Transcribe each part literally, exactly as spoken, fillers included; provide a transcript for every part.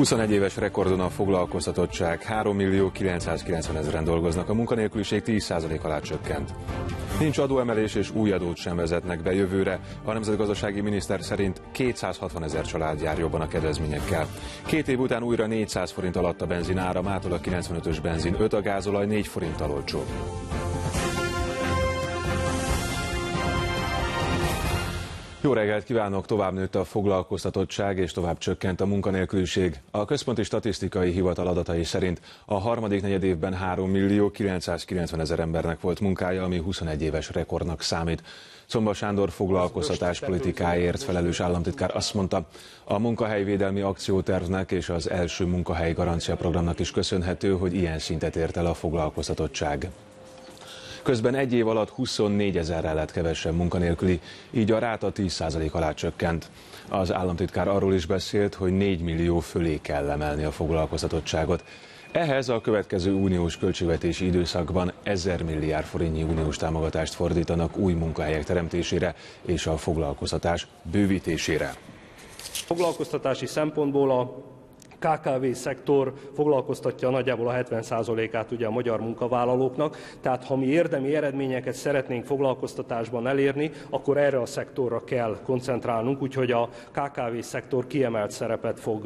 huszonegy éves rekordon a foglalkoztatottság, három millió kilencszázkilencven ezeren dolgoznak, a munkanélküliség tíz százalék alá csökkent. Nincs adóemelés és új adót sem vezetnek be jövőre. A nemzetgazdasági miniszter szerint kétszázhatvan ezer család jár jobban a kedvezményekkel. Két év után újra négyszáz forint alatt a benzin ára, mától a kilencvenötös benzin öt, a gázolaj négy forinttal olcsóbb. Jó reggelt kívánok! Tovább nőtt a foglalkoztatottság és tovább csökkent a munkanélküliség. A Központi Statisztikai Hivatal adatai szerint a harmadik negyedévben három millió kilencszázkilencven ezer embernek volt munkája, ami huszonegy éves rekordnak számít. Czomba Sándor foglalkoztatáspolitikáért felelős államtitkár azt mondta, a munkahelyvédelmi akciótervnek és az első munkahely garancia programnak is köszönhető, hogy ilyen szintet ért el a foglalkoztatottság. Közben egy év alatt huszonnégy ezerrel lett kevesebb munkanélküli, így a ráta tíz százalék alá csökkent. Az államtitkár arról is beszélt, hogy négy millió fölé kell emelni a foglalkoztatottságot. Ehhez a következő uniós költségvetési időszakban ezer milliárd forintnyi uniós támogatást fordítanak új munkahelyek teremtésére és a foglalkoztatás bővítésére. Foglalkoztatási szempontból a ká ká vé szektor foglalkoztatja nagyjából a hetven százalékát ugye a magyar munkavállalóknak, tehát ha mi érdemi eredményeket szeretnénk foglalkoztatásban elérni, akkor erre a szektorra kell koncentrálnunk, úgyhogy a ká ká vé szektor kiemelt szerepet fog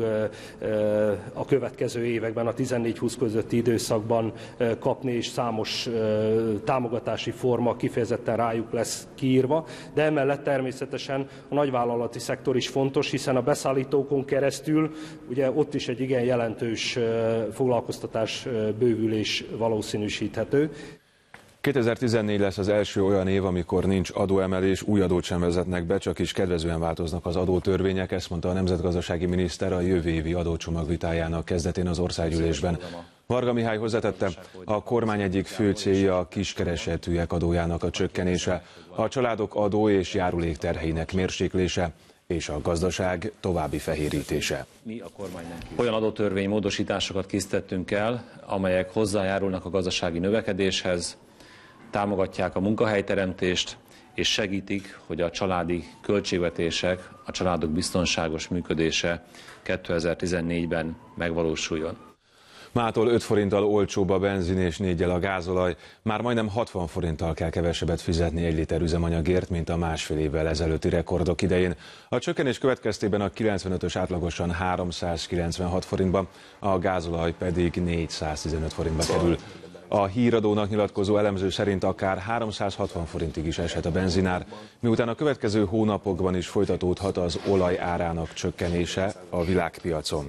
a következő években, a tizennégy húsz közötti időszakban kapni, és számos támogatási forma kifejezetten rájuk lesz kiírva, de emellett természetesen a nagyvállalati szektor is fontos, hiszen a beszállítókon keresztül ugye ott is egy igen jelentős foglalkoztatás bővülés valószínűsíthető. kétezer-tizennégy lesz az első olyan év, amikor nincs adóemelés, új adót sem vezetnek be, csak is kedvezően változnak az adótörvények, ezt mondta a nemzetgazdasági miniszter a jövő évi adócsomag vitájának kezdetén az országgyűlésben. Varga Mihály hozzátette, a kormány egyik fő célja a kiskeresetűek adójának a csökkenése, a családok adó és járulék terheinek mérséklése és a gazdaság további fehérítése. Olyan adótörvény módosításokat készítettünk el, amelyek hozzájárulnak a gazdasági növekedéshez, támogatják a munkahelyteremtést, és segítik, hogy a családi költségvetések, a családok biztonságos működése kétezer-tizennégyben megvalósuljon. Mától öt forinttal olcsóbb a benzin és néggyel a gázolaj, már majdnem hatvan forinttal kell kevesebbet fizetni egy liter üzemanyagért, mint a másfél évvel ezelőtti rekordok idején. A csökkenés következtében a kilencvenötös átlagosan háromszázkilencvenhat forintba, a gázolaj pedig négyszáztizenöt forintba kerül. A Híradónak nyilatkozó elemző szerint akár háromszázhatvan forintig is eshet a benzinár, miután a következő hónapokban is folytatódhat az olaj árának csökkenése a világpiacon.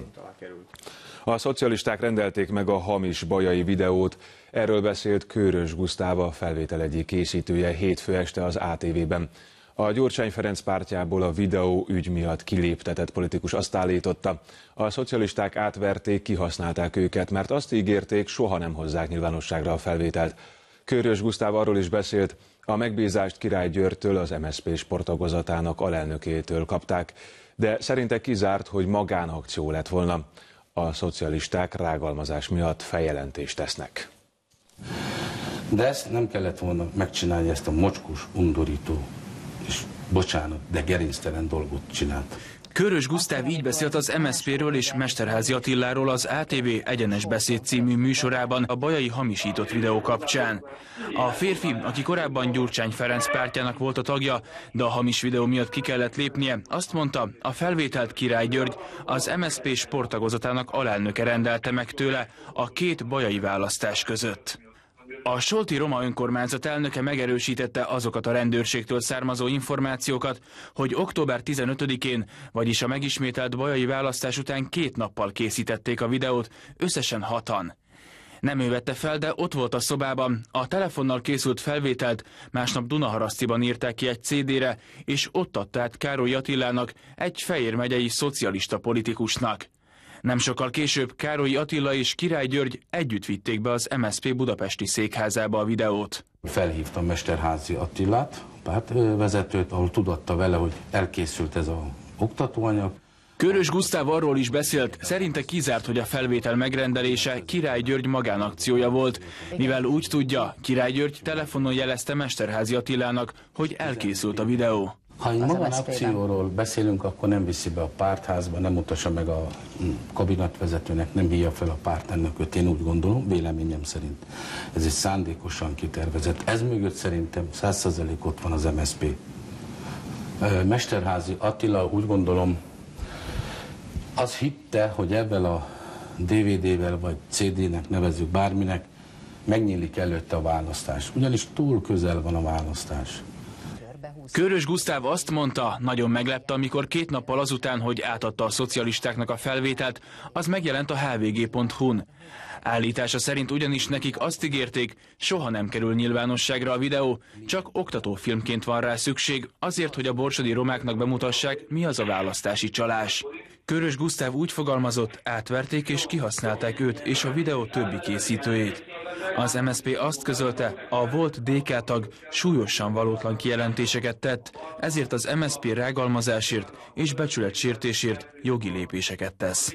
A szocialisták rendelték meg a hamis bajai videót, erről beszélt Kőrös Gusztáv, a felvétel egyik készítője hétfő este az á té vében. A Gyurcsány Ferenc pártjából a videó ügy miatt kiléptetett politikus azt állította, a szocialisták átverték, kihasználták őket, mert azt ígérték, soha nem hozzák nyilvánosságra a felvételt. Kőrös Gusztáv arról is beszélt, a megbízást Király Györgytől, az em es zé pé sporttagozatának alelnökétől kapták, de szerinte kizárt, hogy magánakció lett volna. A szocialisták rágalmazás miatt feljelentést tesznek. De ezt nem kellett volna megcsinálni, ezt a mocskos, undorító és bocsánat, de gerinctelen dolgot csinált. Kőrös Gusztáv így beszélt az em es zé péről és Mesterházy Attiláról az á té vé Egyenes Beszéd című műsorában a bajai hamisított videó kapcsán. A férfi, aki korábban Gyurcsány Ferenc pártjának volt a tagja, de a hamis videó miatt ki kellett lépnie, azt mondta, a felvételt Király György, az em es zé pé sporttagozatának alelnöke rendelte meg tőle a két bajai választás között. A Solti Roma önkormányzat elnöke megerősítette azokat a rendőrségtől származó információkat, hogy október tizenötödikén, vagyis a megismételt bajai választás után két nappal készítették a videót, összesen hatan. Nem ő vette fel, de ott volt a szobában, a telefonnal készült felvételt másnap Dunaharasztiban írták ki egy cé dére, és ott adta át Károly Attilának, egy Fejér megyei szocialista politikusnak. Nem sokkal később Károly Attila és Király György együtt vitték be az em es zé pé budapesti székházába a videót. Felhívtam Mesterházy Attilát, pártvezetőt, ahol tudatta vele, hogy elkészült ez az oktatóanyag. Kőrös Gusztáv arról is beszélt, szerinte kizárt, hogy a felvétel megrendelése Király György magánakciója volt, mivel úgy tudja, Király György telefonon jelezte Mesterházy Attilának, hogy elkészült a videó. Ha egy magánakcióról beszélünk, akkor nem viszi be a pártházba, nem mutassa meg a kabinetvezetőnek, nem hívja fel a pártelnököt, én úgy gondolom, véleményem szerint. Ez egy szándékosan kitervezett. Ez mögött szerintem száz százalék ott van az em es zé pé. Mesterházy Attila, úgy gondolom, az hitte, hogy ebben a dé vé dé-vel vagy cé dé-nek nevezzük bárminek, megnyílik előtte a választás. Ugyanis túl közel van a választás. Körös Gusztáv azt mondta, nagyon meglepte, amikor két nappal azután, hogy átadta a szocialistáknak a felvételt, az megjelent a há vé gé pont hu-n. Állítása szerint ugyanis nekik azt ígérték, soha nem kerül nyilvánosságra a videó, csak oktatófilmként van rá szükség, azért, hogy a borsodi romáknak bemutassák, mi az a választási csalás. Körös Gusztáv úgy fogalmazott, átverték és kihasználták őt és a videó többi készítőjét. Az em es zé pé azt közölte, a volt dé ká tag súlyosan valótlan kijelentéseket tett, ezért az em es zé pé rágalmazásért és becsületsértésért jogi lépéseket tesz.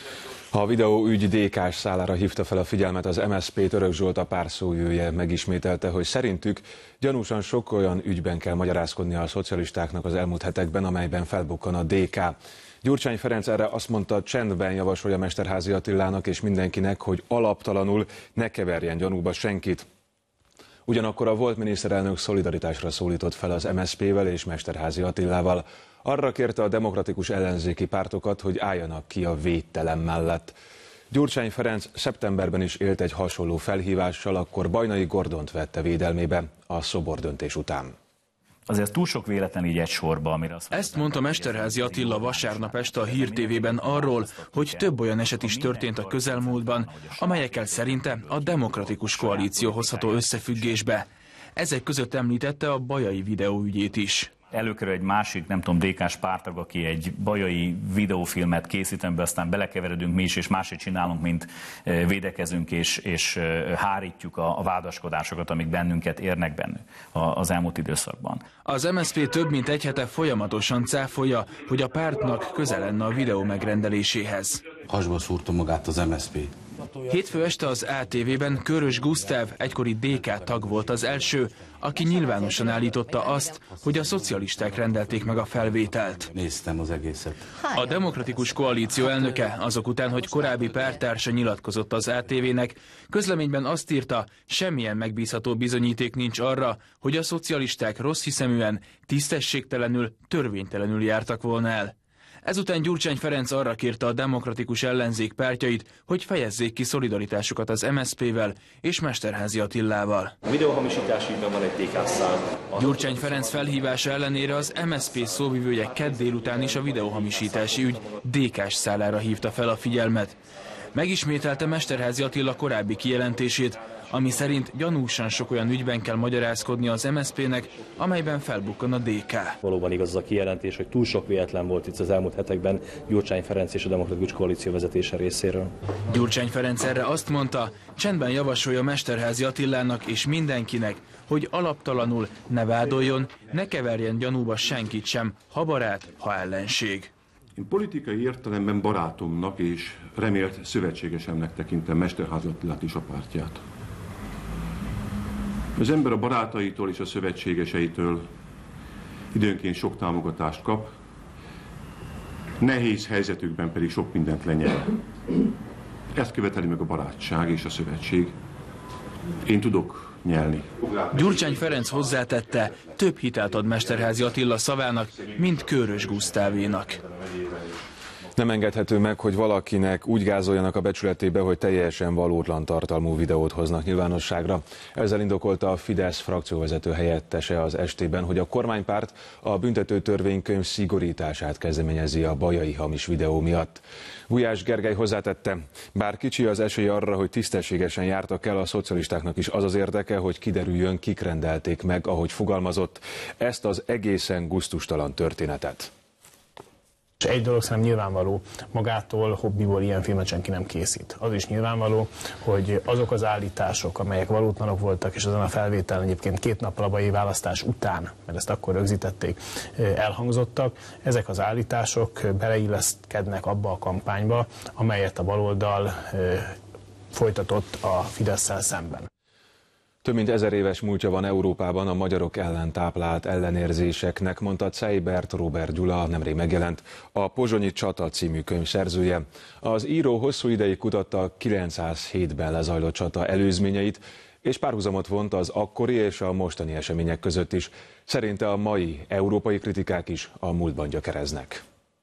A videóügy dé ká-s szálára hívta fel a figyelmet az em es zé pé. Török Zsolt, a párt szóvivője megismételte, hogy szerintük gyanúsan sok olyan ügyben kell magyarázkodnia a szocialistáknak az elmúlt hetekben, amelyben felbukkan a dé ká. Gyurcsány Ferenc erre azt mondta, csendben javasolja Mesterházy Attilának és mindenkinek, hogy alaptalanul ne keverjen gyanúba senkit. Ugyanakkor a volt miniszterelnök szolidaritásra szólított fel az em es zé pé-vel és Mesterházy Attilával. Arra kérte a demokratikus ellenzéki pártokat, hogy álljanak ki a védtelen mellett. Gyurcsány Ferenc szeptemberben is élt egy hasonló felhívással, akkor Bajnai Gordont vette védelmébe a szobordöntés után. Azért túl sok véletlen így egy sorba, amire azt Ezt mondta Mesterházy Attila vasárnap este a Hír té vében arról, hogy több olyan eset is történt a közelmúltban, amelyekkel szerinte a demokratikus koalíció hozható összefüggésbe. Ezek között említette a bajai videóügyét is. Előkerül egy másik, nem tudom, dé ká-s pártag, aki egy bajai videófilmet készít, amiben aztán belekeveredünk mi is, és máshogy csinálunk, mint védekezünk és, és hárítjuk a, a vádaskodásokat, amik bennünket érnek benne az elmúlt időszakban. Az em es zé pé több mint egy hete folyamatosan cáfolja, hogy a pártnak közel lenne a videó megrendeléséhez. Hasba szúrta magát az em es zé pé. Hétfő este az á té vében Körös Gusztáv, egykori dé ká tag volt az első, aki nyilvánosan állította azt, hogy a szocialisták rendelték meg a felvételt. Néztem az egészet. A demokratikus koalíció elnöke azok után, hogy korábbi párttársa nyilatkozott az á té vének, közleményben azt írta, semmilyen megbízható bizonyíték nincs arra, hogy a szocialisták rosszhiszeműen, tisztességtelenül, törvénytelenül jártak volna el. Ezután Gyurcsány Ferenc arra kérte a demokratikus ellenzék pártjait, hogy fejezzék ki szolidaritásukat az em es zé pé-vel és Mesterházy Attilával. A videóhamisítás ügyben van egy dé ká szám. Gyurcsány Ferenc felhívása ellenére az em es zé pé szóvivője kedd délután is a videóhamisítási ügy dé ká-s szálára hívta fel a figyelmet. Megismételte Mesterházy Attila korábbi kijelentését, ami szerint gyanúsan sok olyan ügyben kell magyarázkodni az em es zé pé-nek, amelyben felbukkan a dé ká. Valóban igaz az a kijelentés, hogy túl sok véletlen volt itt az elmúlt hetekben Gyurcsány Ferenc és a demokratikus koalíció vezetése részéről. Gyurcsány Ferenc erre azt mondta, csendben javasolja Mesterházy Attilának és mindenkinek, hogy alaptalanul ne vádoljon, ne keverjen gyanúba senkit sem, ha barát, ha ellenség. Én politikai értelemben barátomnak és remélt szövetségesemnek tekintem Mesterházy Attilát és a pártját. Az ember a barátaitól és a szövetségeseitől időnként sok támogatást kap, nehéz helyzetükben pedig sok mindent lenyel. Ezt követeli meg a barátság és a szövetség. Én tudok nyelni. Gyurcsány Ferenc hozzátette, több hitelt ad Mesterházy Attila szavának, mint Körös Gusztávénak. Nem engedhető meg, hogy valakinek úgy gázoljanak a becsületébe, hogy teljesen valótlan tartalmú videót hoznak nyilvánosságra. Ezzel indokolta a Fidesz frakcióvezető helyettese az estében, hogy a kormánypárt a büntető törvénykönyv szigorítását kezdeményezi a bajai hamis videó miatt. Gulyás Gergely hozzátette, bár kicsi az esély arra, hogy tisztességesen jártak el, a szocialistáknak is az az érdeke, hogy kiderüljön, kik rendelték meg, ahogy fogalmazott, ezt az egészen gusztustalan történetet. És egy dolog szerintem nyilvánvaló, magától, hobbiból ilyen filmet senki nem készít. Az is nyilvánvaló, hogy azok az állítások, amelyek valótlanok voltak, és azon a felvételen egyébként két nappal a bajai választás után, mert ezt akkor rögzítették, elhangzottak, ezek az állítások beleilleszkednek abba a kampányba, amelyet a baloldal folytatott a Fidesszel szemben. Több mint ezer éves múltja van Európában a magyarok ellen táplált ellenérzéseknek, mondta Zeibert Róbert Gyula, nemrég megjelent a Pozsonyi csata című könyv szerzője. Az író hosszú ideig kutatta a kilencszázhétben lezajlott csata előzményeit, és párhuzamot vont az akkori és a mostani események között is. Szerinte a mai európai kritikák is a múltban gyökereznek.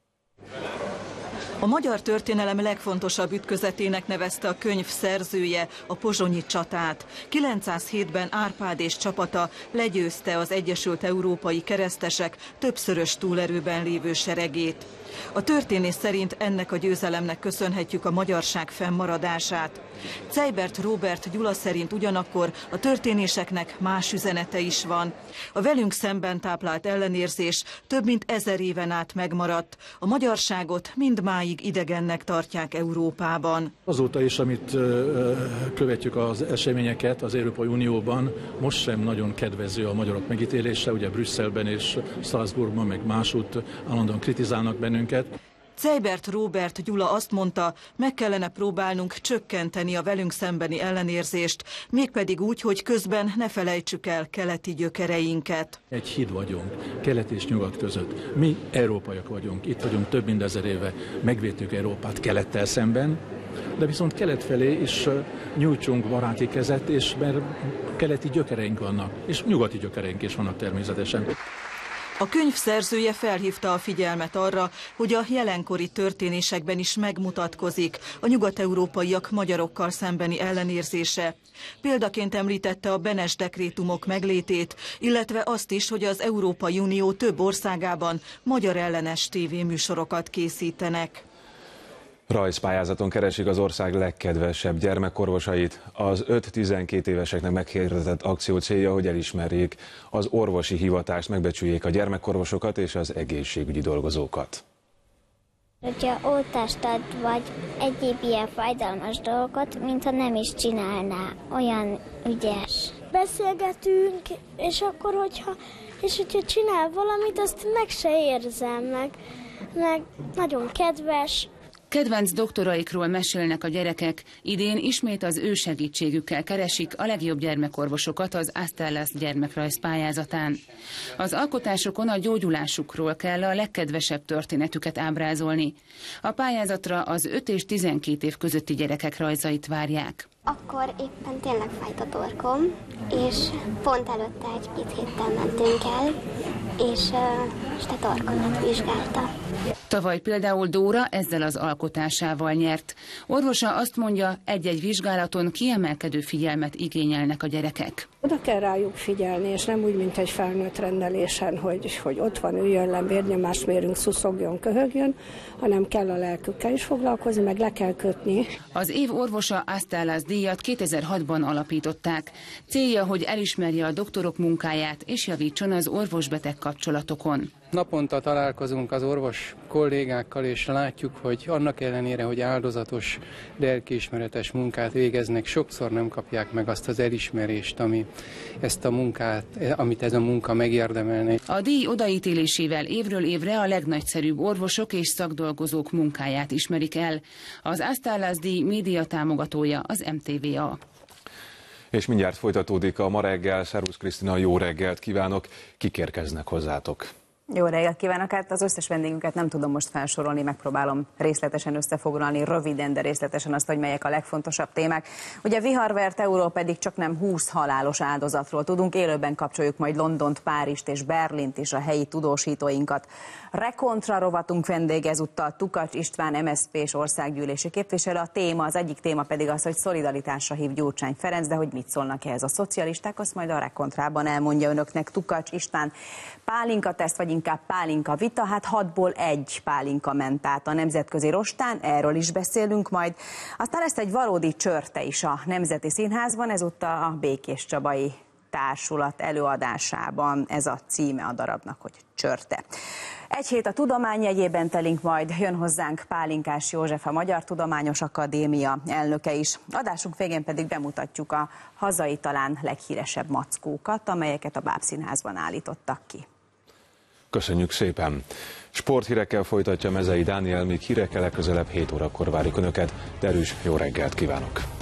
A magyar történelem legfontosabb ütközetének nevezte a könyv szerzője a pozsonyi csatát. kilencszázhétben Árpád és csapata legyőzte az Egyesült Európai Keresztesek többszörös túlerőben lévő seregét. A történész szerint ennek a győzelemnek köszönhetjük a magyarság fennmaradását. Zeibert Róbert Gyula szerint ugyanakkor a történéseknek más üzenete is van. A velünk szemben táplált ellenérzés több mint ezer éven át megmaradt. A magyarságot mindmáig idegennek tartják Európában. Azóta is, amit követjük az eseményeket az Európai Unióban, most sem nagyon kedvező a magyarok megítélése, ugye Brüsszelben és Strasbourgban, meg másút állandóan kritizálnak bennünket. Zeibert Róbert Gyula azt mondta, meg kellene próbálnunk csökkenteni a velünk szembeni ellenérzést, mégpedig úgy, hogy közben ne felejtsük el keleti gyökereinket. Egy híd vagyunk, kelet és nyugat között. Mi európaiak vagyunk, itt vagyunk több mint ezer éve, megvédtük Európát kelettel szemben, de viszont kelet felé is nyújtsunk baráti kezet, és mert keleti gyökereink vannak, és nyugati gyökereink is vannak természetesen. A könyv szerzője felhívta a figyelmet arra, hogy a jelenkori történésekben is megmutatkozik a nyugat-európaiak magyarokkal szembeni ellenérzése. Példaként említette a Benes dekrétumok meglétét, illetve azt is, hogy az Európai Unió több országában magyar ellenes tévéműsorokat készítenek. Rajzpályázaton keresik az ország legkedvesebb gyermekorvosait. Az öt-tizenkét éveseknek meghirdetett akció célja, hogy elismerjék az orvosi hivatást, megbecsüljék a gyermekorvosokat és az egészségügyi dolgozókat. Hogyha oltást ad, vagy egyéb ilyen fájdalmas dolgot, mintha nem is csinálná, olyan ügyes. Beszélgetünk, és akkor, hogyha, és hogyha csinál valamit, azt meg se érzem, meg, meg nagyon kedves. Kedvenc doktoraikról mesélnek a gyerekek, idén ismét az ő segítségükkel keresik a legjobb gyermekorvosokat az Astellas gyermekrajz pályázatán. Az alkotásokon a gyógyulásukról kell a legkedvesebb történetüket ábrázolni. A pályázatra az öt és tizenkét év közötti gyerekek rajzait várják. Akkor éppen tényleg fájt a torkom, és pont előtte egy-két héttel mentünk el, és uh, a torkomat vizsgálta. Tavaly például Dóra ezzel az alkotásával nyert. Orvosa azt mondja, egy-egy vizsgálaton kiemelkedő figyelmet igényelnek a gyerekek. Oda kell rájuk figyelni, és nem úgy, mint egy felnőtt rendelésen, hogy, hogy ott van, üljön le, vérnyomást mérünk, szuszogjon, köhögjön, hanem kell a lelkükkel is foglalkozni, meg le kell kötni. Az év orvosa Astellas díjat kétezer-hatban alapították. Célja, hogy elismerje a doktorok munkáját, és javítson az orvos-beteg kapcsolatokon. Naponta találkozunk az orvos kollégákkal, és látjuk, hogy annak ellenére, hogy áldozatos, lelkiismeretes munkát végeznek, sokszor nem kapják meg azt az elismerést, ami ezt a munkát, amit ez a munka megérdemelne. A díj odaítélésével évről évre a legnagyszerűbb orvosok és szakdolgozók munkáját ismerik el. Az Astellas díj média támogatója az em té vé á. És mindjárt folytatódik a Ma reggel. Szervusz Krisztina, jó reggelt kívánok! Kik érkeznek hozzátok? Jó reggelt kívánok! Hát az összes vendégünket nem tudom most felsorolni, megpróbálom részletesen összefoglalni, röviden, de részletesen azt, hogy melyek a legfontosabb témák. Ugye viharvert Euró pedig csak nem húsz halálos áldozatról tudunk, élőben kapcsoljuk majd Londont, Párizst és Berlint is, a helyi tudósítóinkat. Rekontra rovatunk vendége ezúttal Tukacs István, em es zé pés országgyűlési képviselő. A téma, az egyik téma pedig az, hogy szolidaritásra hív Gyurcsány Ferenc, de hogy mit szólnak ehhez a szocialisták, azt majd a Rekontrában elmondja önöknek Tukacs István. Pálinka teszt, vagy inkább pálinka vita, hát hatból egy pálinka ment át a nemzetközi rostán, erről is beszélünk majd. Aztán lesz egy valódi csörte is a Nemzeti Színházban, ezúttal a Békés Csabai Társulat előadásában, ez a címe a darabnak, hogy Csörte. Egy hét a tudomány jegyében telünk majd, jön hozzánk Pálinkás József, a Magyar Tudományos Akadémia elnöke is. Adásunk végén pedig bemutatjuk a hazai talán leghíresebb mackókat, amelyeket a Bábszínházban állítottak ki. Köszönjük szépen! Sporthírekkel folytatja Mezei Dániel, míg hírekkel legközelebb hét órakor várjuk Önöket. Derűs, jó reggelt kívánok!